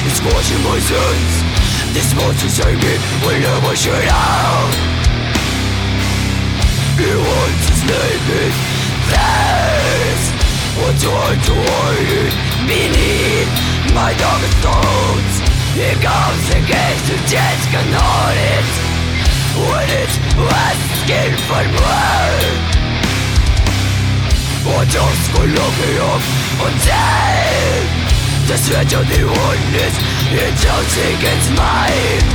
It's scorching my sins. This monster saved me when I was shut out. He wants his naked face. What's hard to hide it beneath my darkest thoughts. He comes against the death cannot it. When it's asking for more,我just go looking up until the stretch of the oneness intoxicates my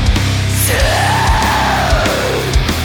soul.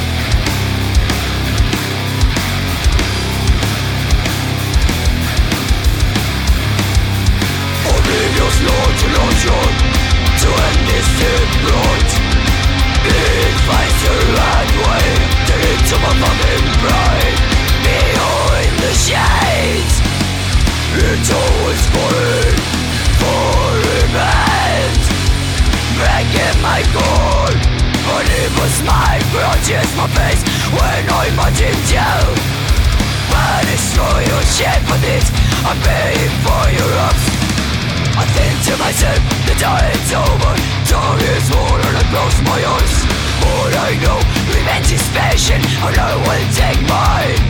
Oblivious Lord illusion to end this deep blood. It finds the right way to into my fucking pride. Behind the shades, it's always calling for revenge. Breaking my core, uneven smile grudges my face when I imagine you. I destroy your shit for this, I'm paying for your ups. I think to myself, the time's over. Time is more and I close my eyes. But I know, revenge is patient, and I will take mine.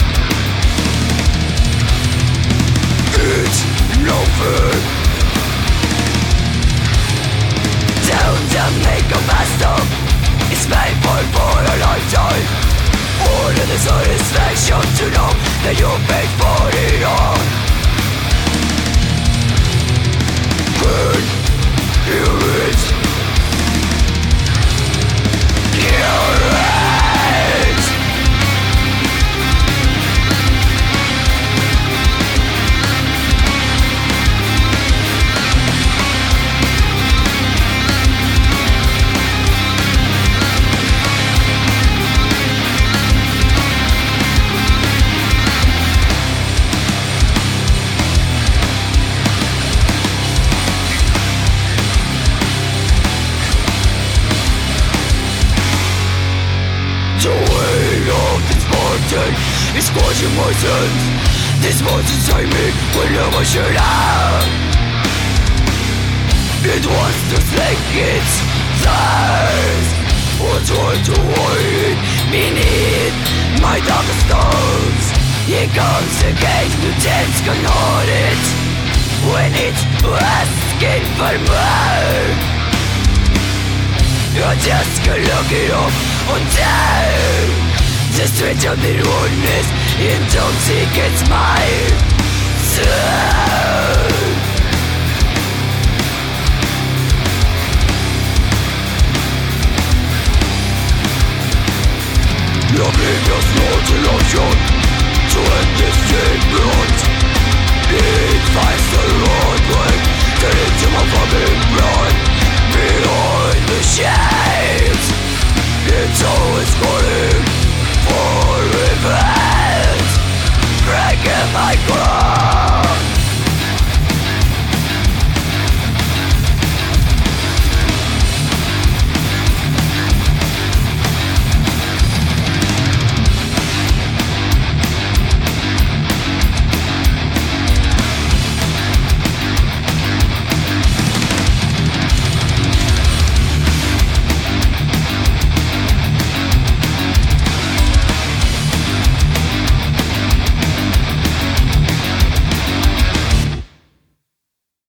It's no fair. Don't make a mess up. It's painful for a lifetime. All of the satisfaction to know that you paid for it all. Burn, hear it. Hear it. The weight of this mountain is squashing my sins. This monster saved me whenever should have. It wants to slake its thirst. What's hard to hide beneath my darkest thoughts. It comes against the dense cannot it. When it's asking for more, I just go looking up until the stretch of the oneness intoxicates my